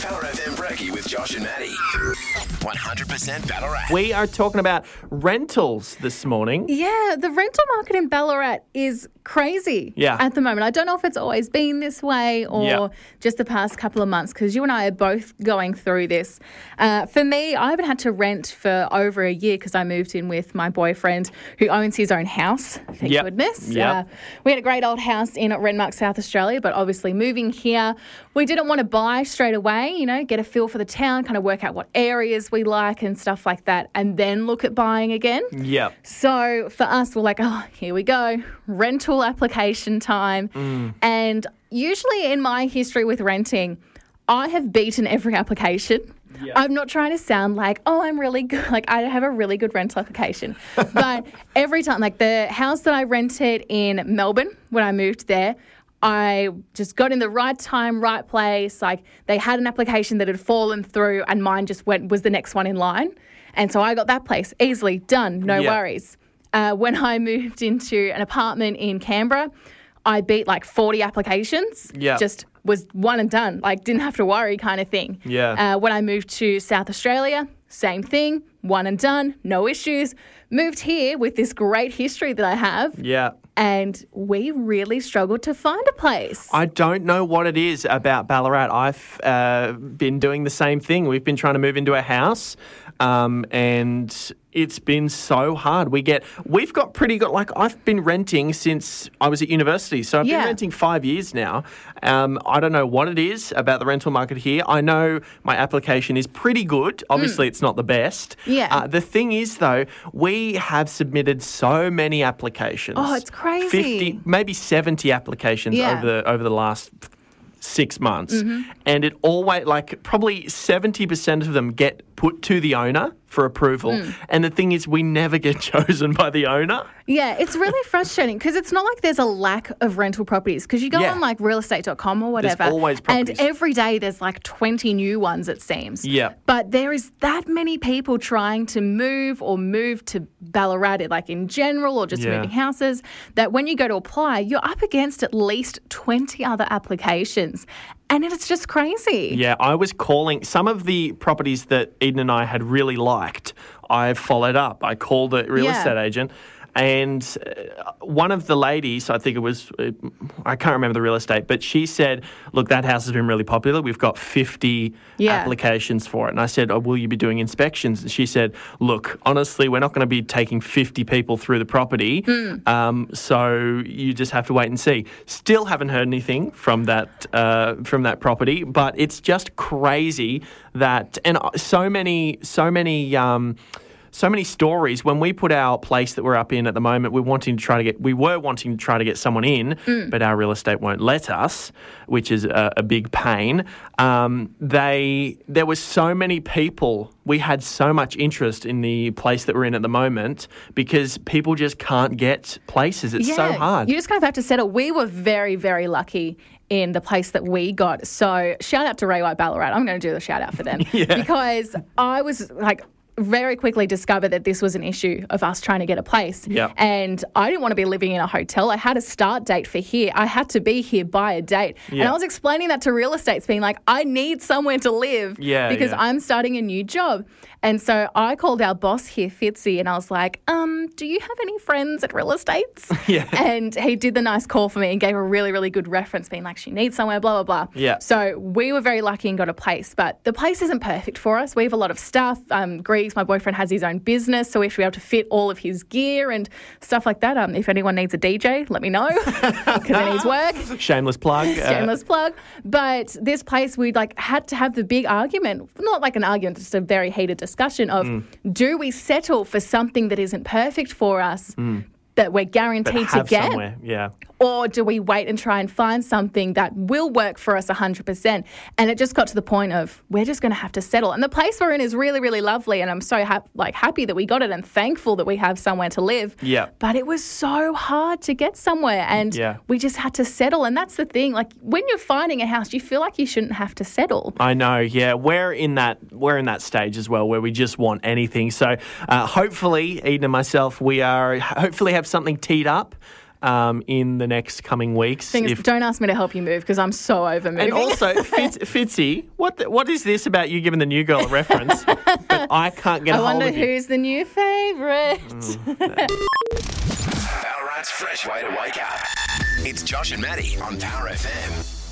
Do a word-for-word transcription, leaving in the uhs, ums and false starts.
Power F M Brekkie with Josh and Maddie. one hundred percent Ballarat. We are talking about rentals this morning. Yeah, the rental market in Ballarat is crazy Yeah. at the moment. I don't know if it's always been this way or Yeah. just the past couple of months, because you and I are both going through this. Uh, for me, I haven't had to rent for over a year because I moved in with my boyfriend who owns his own house. Thank Yep. goodness. Yep. Uh, we had a great old house in Renmark, South Australia, but obviously moving here, we didn't want to buy straight away, you know, get a feel for the town, kind of work out what areas we like and stuff like that, and then look at buying again. Yeah. So for us, we're like, oh, here we go, rental application time. Mm. And usually in my history with renting, I have beaten every application. Yeah. I'm not trying to sound like, oh, I'm really good. Like, I have a really good rental application. But every time, like the house that I rented in Melbourne when I moved there, I just got in the right time, right place. Like, they had an application that had fallen through and mine just went was the next one in line. And so I got that place easily done, no Yeah. worries. Uh, when I moved into an apartment in Canberra, I beat like forty applications. Yeah. Just was one and done, like didn't have to worry kind of thing. Yeah. Uh, when I moved to South Australia, same thing, one and done, no issues. Moved here with this great history that I have. Yeah. And we really struggled to find a place. I don't know what it is about Ballarat. I've uh, been doing the same thing. We've been trying to move into a house, um, and it's been so hard. We get, we've got pretty good, like I've been renting since I was at university. So I've Yeah. been renting five years now. Um, I don't know what it is about the rental market here. I know my application is pretty good. Obviously, it's not the best. Yeah. Uh, the thing is, though, we have submitted so many applications. Oh, it's crazy. fifty, maybe seventy applications Yeah. over the over the last six months. Mm-hmm. And it always, like, probably seventy percent of them get put to the owner for approval. Mm. And the thing is, we never get chosen by the owner. Yeah, it's really frustrating because it's not like there's a lack of rental properties, because you go Yeah. on like real estate dot com or whatever. always properties. And every day there's like twenty new ones, it seems. Yeah. But there is that many people trying to move or move to Ballarat, like in general, or just Yeah. moving houses, that when you go to apply, you're up against at least twenty other applications. And it's just crazy. Yeah, I was calling some of the properties that Eden and I had really liked. I followed up. I called the real Yeah. estate agent, and uh, one of the ladies, I think it was, uh, I can't remember the real estate, but she said, look, that house has been really popular. We've got fifty Yeah. applications for it. And I said, oh, will you be doing inspections? And she said, look, honestly, we're not going to be taking fifty people through the property. Mm. Um, so you just have to wait and see. Still haven't heard anything from that, uh, from that property, but it's just crazy that, and so many, so many, um, So many stories. When we put our place that we're up in at the moment, we're wanting to try to get, we were wanting to try to get someone in, Mm. but our real estate won't let us, which is a, a big pain. Um, they, there was so many people. We had so much interest in the place that we're in at the moment because people just can't get places. It's so hard. You just kind of have to settle. We were very, very lucky in the place that we got. So shout out to Ray White Ballarat. I'm going to do the shout out for them. Yeah. Because I was like, very quickly discovered that this was an issue of us trying to get a place. Yeah. And I didn't want to be living in a hotel. I had a start date for here. I had to be here by a date. And Yeah. I was explaining that to real estates, being like, I need somewhere to live Yeah, because yeah. I'm starting a new job. And so I called our boss here, Fitzy, and I was like, um, do you have any friends at real estates? Yeah. And he did the nice call for me and gave a really, really good reference, being like, she needs somewhere, blah, blah, blah. Yeah. So we were very lucky and got a place, but the place isn't perfect for us. We have a lot of stuff. Um, Griggs, my boyfriend, has his own business, so we have to be able to fit all of his gear and stuff like that. Um, if anyone needs a D J, let me know because it needs work. Shameless plug. Uh, Shameless plug. But this place, we like had to have the big argument, not like an argument, just a very heated discussion of Mm. do we settle for something that isn't perfect for us that we're but guaranteed to have get? somewhere. Yeah. Or do we wait and try and find something that will work for us one hundred percent? And it just got to the point of we're just going to have to settle. And the place we're in is really, really lovely. And I'm so ha- like happy that we got it and thankful that we have somewhere to live. Yeah. But it was so hard to get somewhere. And Yeah. we just had to settle. And that's the thing. Like when you're finding a house, you feel like you shouldn't have to settle. I know, yeah. We're in that we're in that stage as well where we just want anything. So uh, hopefully, Eden and myself, we are hopefully have something teed up um, in the next coming weeks. Things, if- don't ask me to help you move because I'm so over moving. And also, Fitz, Fitzy, what the, what is this about you giving the new girl a reference? But I can't get I a hold wonder of you. who's the new favourite. Ballarat's fresh way to wake up. It's Josh and Maddie on Power F M.